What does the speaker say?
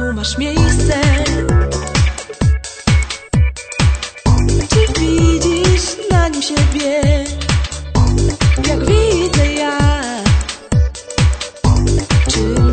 masz miejsce. Czy widzisz na nim siebie, jak widzę ja? Czy